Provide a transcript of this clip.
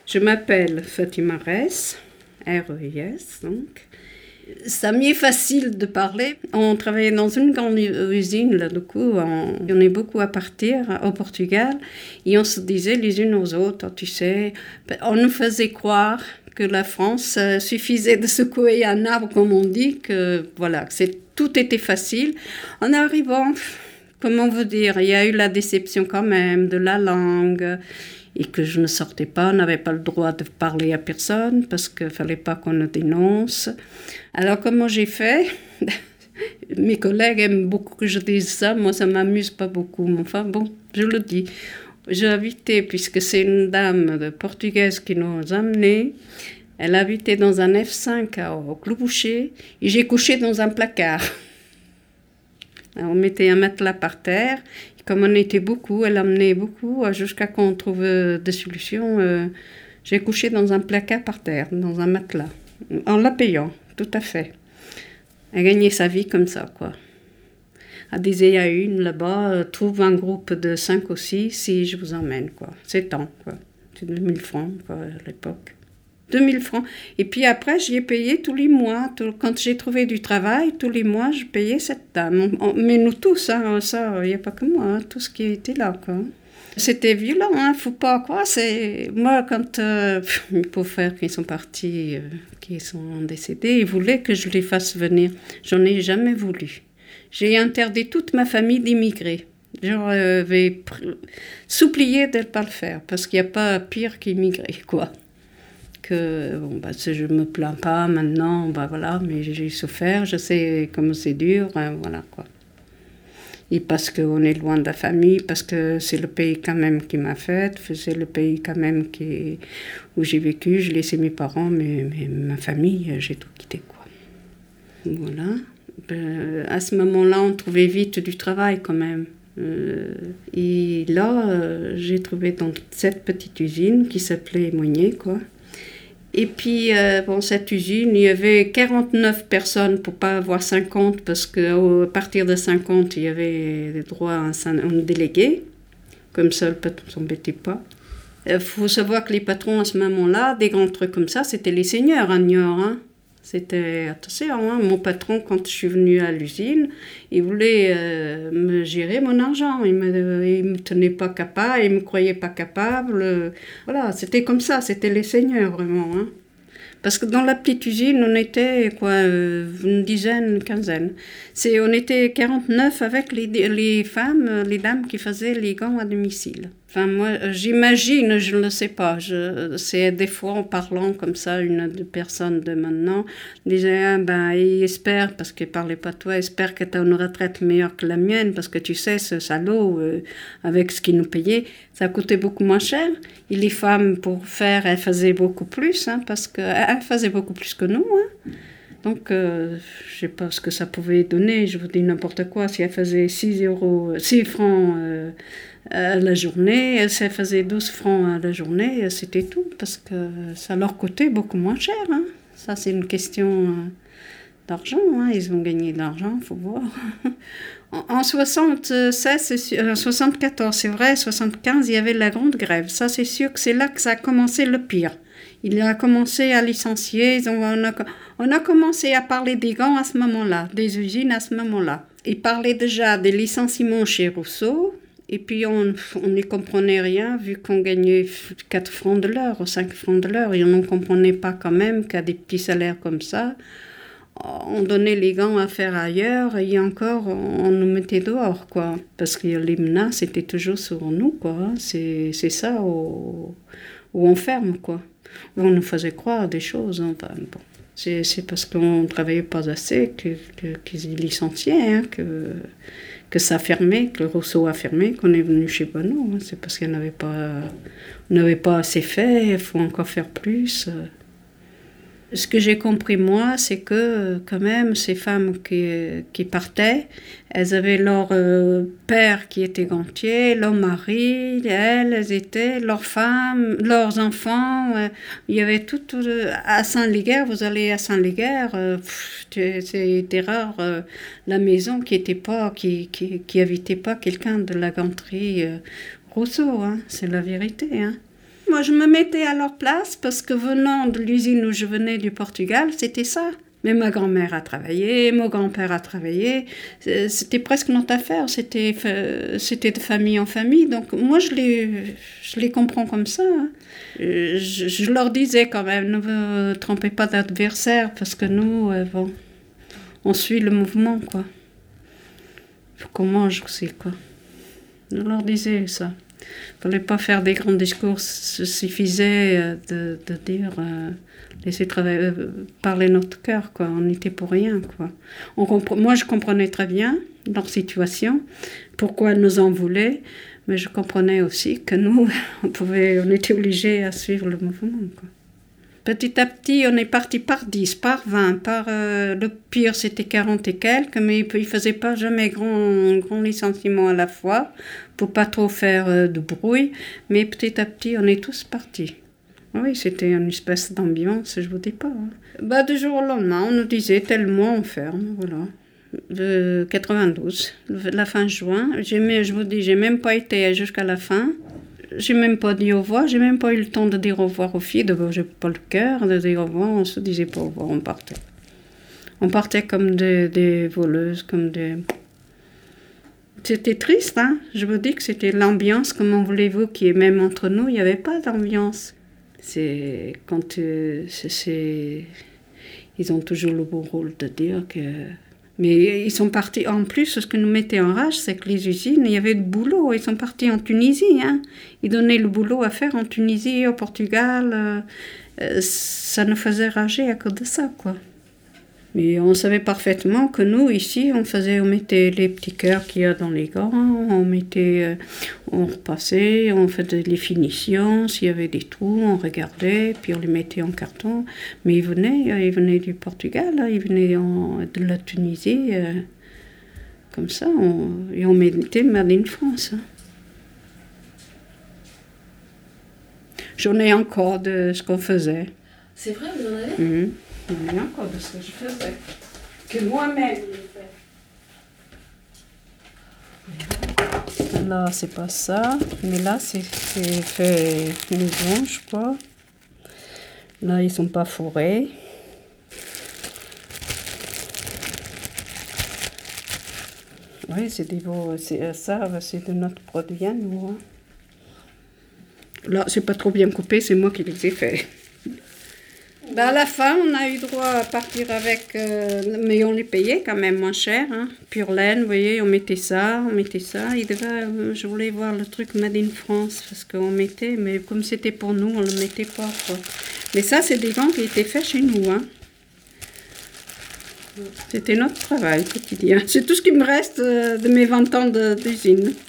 Je m'appelle Fatima Reis, R-E-I-S donc. Ça m'est facile de parler. On travaillait dans une grande usine, là, du coup, on est beaucoup à partir au Portugal. Et on se disait les unes aux autres, tu sais, on nous faisait croire que la France suffisait de secouer un arbre, comme on dit, que voilà, tout était facile. En arrivant, comment vous dire, il y a eu la déception quand même de la langue. Et que je ne sortais pas, on n'avait pas le droit de parler à personne parce qu'il ne fallait pas qu'on nous dénonce. Alors comment j'ai fait? Mes collègues aiment beaucoup que je dise ça, moi ça ne m'amuse pas beaucoup, mais enfin bon, je le dis. J'ai habité, puisque c'est une dame portugaise qui nous a amenés, elle habitait dans un F5 au Clos Boucher et j'ai couché dans un placard. Alors, on mettait un matelas par terre. Comme on était beaucoup, elle amenait beaucoup, jusqu'à qu'on trouve des solutions. J'ai couché dans un placard par terre, dans un matelas, en la payant, tout à fait. Elle gagnait sa vie comme ça, quoi. Elle disait à une, là-bas, trouve un groupe de 5 ou 6 et je vous emmène, quoi. C'est tant, quoi. C'est 2000 francs, quoi, à l'époque. 2000 francs. Et puis après, j'y ai payé tous les mois. Quand j'ai trouvé du travail, tous les mois, je payais cette dame. Mais nous tous, hein, ça, il n'y a pas que moi, hein, tout ce qui était là, quoi. C'était violent, hein, faut pas croire. Moi, quand mes pauvres frères qui sont partis, qui sont décédés, ils voulaient que je les fasse venir. J'en ai jamais voulu. J'ai interdit toute ma famille d'immigrer. J'avais supplié de ne pas le faire, parce qu'il n'y a pas pire qu'immigrer, quoi. Je me plains pas maintenant, voilà, mais j'ai souffert, je sais comment c'est dur, voilà quoi. Et parce qu'on est loin de la famille, parce que c'est le pays quand même qui m'a faite, c'est le pays quand même où j'ai vécu, j'ai laissé mes parents, mais ma famille, j'ai tout quitté, quoi. Voilà. À ce moment-là, on trouvait vite du travail quand même. Et là, j'ai trouvé dans cette petite usine qui s'appelait Moigné, quoi. Et puis, cette usine, il y avait 49 personnes pour pas avoir 50, parce qu'à partir de 50, il y avait le droit à un délégué. Comme ça, le patron ne s'embêtait pas. Il faut savoir que les patrons, à ce moment-là, des grands trucs comme ça, c'était les seigneurs à Niort, hein. C'était, attention, hein, mon patron, quand je suis venue à l'usine, il voulait me gérer mon argent. Il me tenait pas capable, il me croyait pas capable. Voilà, c'était comme ça, c'était les seigneurs, vraiment, hein. Parce que dans la petite usine, on était une dizaine, une quinzaine. On était 49 avec les femmes, les dames qui faisaient les gants à domicile. Enfin, moi, j'imagine, je ne le sais pas. C'est des fois en parlant comme ça, une personne de maintenant disait, il espère, parce qu'il ne parlait pas de toi, espère que tu as une retraite meilleure que la mienne, parce que tu sais, ce salaud, avec ce qu'il nous payait, ça coûtait beaucoup moins cher. Et les femmes, pour faire, elles faisaient beaucoup plus, hein, parce qu'elles faisaient beaucoup plus que nous, hein. Donc, je ne sais pas ce que ça pouvait donner, je vous dis n'importe quoi. Si elle faisait 6 francs à la journée, si elle faisait 12 francs à la journée, c'était tout, parce que ça leur coûtait beaucoup moins cher, hein. Ça, c'est une question d'argent, hein. Ils ont gagné de l'argent, il faut voir. En 74, c'est vrai, 75, il y avait la grande grève. Ça, c'est sûr que c'est là que ça a commencé le pire. Il a commencé à licencier, on a commencé à parler des gants à ce moment-là, des usines à ce moment-là. Il parlait déjà des licenciements chez Rousseau, et puis on n'y comprenait rien, vu qu'on gagnait 4 francs de l'heure ou 5 francs de l'heure, et on ne comprenait pas quand même qu'à des petits salaires comme ça, on donnait les gants à faire ailleurs, et encore, on nous mettait dehors, quoi. Parce que les menaces étaient toujours sur nous, quoi. C'est ça où on ferme, quoi. On nous faisait croire des choses, hein. Enfin, bon. C'est parce qu'on ne travaillait pas assez qu'ils licenciaient, hein, que ça fermait, que le Rousseau a fermé, qu'on est venu chez Bonneau. Hein. C'est parce qu'on n'avait pas assez fait, il faut encore faire plus. Ce que j'ai compris, moi, c'est que, quand même, ces femmes qui partaient, elles avaient leur père qui était gantier, leur mari, elles étaient leurs femmes, leurs enfants. Il y avait tout à Saint-Léguer, vous allez à Saint-Léguer, c'était rare la maison qui habitait pas quelqu'un de la ganterie Rousseau, hein, c'est la vérité, hein. moi je me mettais à leur place parce que venant de l'usine où je venais du Portugal, c'était ça. Mais ma grand-mère a travaillé, mon grand-père a travaillé, c'était presque notre affaire, c'était de famille en famille. Donc moi je les comprends comme ça. Hein. Je leur disais quand même, ne vous trompez pas d'adversaire parce que nous, bon, on suit le mouvement, quoi. Faut qu'on mange aussi, quoi. Je leur disais ça. Il ne fallait pas faire des grands discours, il suffisait de dire, laisser parler notre cœur, quoi. On n'était pour rien, quoi. Moi, je comprenais très bien leur situation, pourquoi elles nous en voulaient, mais je comprenais aussi que nous, on était obligés à suivre le mouvement, quoi. Petit à petit, on est parti par 10, par 20, le pire c'était 40 et quelques, mais ils ne faisaient pas jamais grand licenciement à la fois, pour pas trop faire de bruit, mais petit à petit, on est tous partis. Oui, c'était une espèce d'ambiance, je vous dis pas. Hein. Du jour au lendemain, on nous disait tel mois on ferme, voilà. De 92, la fin juin, je vous dis, j'ai même pas été jusqu'à la fin. J'ai même pas dit au revoir, j'ai même pas eu le temps de dire au revoir aux filles. D'abord, j'ai pas le cœur de dire au revoir, on se disait pas au revoir, on partait. On partait comme des voleuses, comme des... C'était triste, hein. Je vous dis que c'était l'ambiance, comment voulez-vous, qui est même entre nous, il n'y avait pas d'ambiance. C'est quand ils ont toujours le beau rôle de dire que... Mais ils sont partis, en plus, ce que nous mettait en rage, c'est que les usines, il y avait du boulot. Ils sont partis en Tunisie. Hein. Ils donnaient le boulot à faire en Tunisie, au Portugal. Ça nous faisait rager à cause de ça, quoi. Mais on savait parfaitement que nous, ici, on mettait les petits cœurs qu'il y a dans les gants, on repassait, on faisait les finitions, s'il y avait des trous, on regardait, puis on les mettait en carton. Mais ils venaient du Portugal, ils venaient de la Tunisie, comme ça, et on mettait Made in France. Hein. J'en ai encore de ce qu'on faisait. C'est vrai, vous en avez Il y a encore de ce que je faisais, que moi-même j'ai fait. Là, c'est pas ça, mais là, c'est fait maison, je crois. Là, ils sont pas fourrés. Oui, c'est des beaux, ça, c'est de notre produit à nous. Hein. Là, c'est pas trop bien coupé, c'est moi qui les ai faits. À la fin, on a eu droit à partir avec, mais on les payait quand même moins cher. Hein. Pure laine, vous voyez, on mettait ça. Je voulais voir le truc Made in France, parce qu'on mettait, mais comme c'était pour nous, on le mettait pas, quoi. Mais ça, c'est des gants qui étaient faits chez nous. Hein. C'était notre travail quotidien. C'est tout ce qui me reste de mes 20 ans d'usine.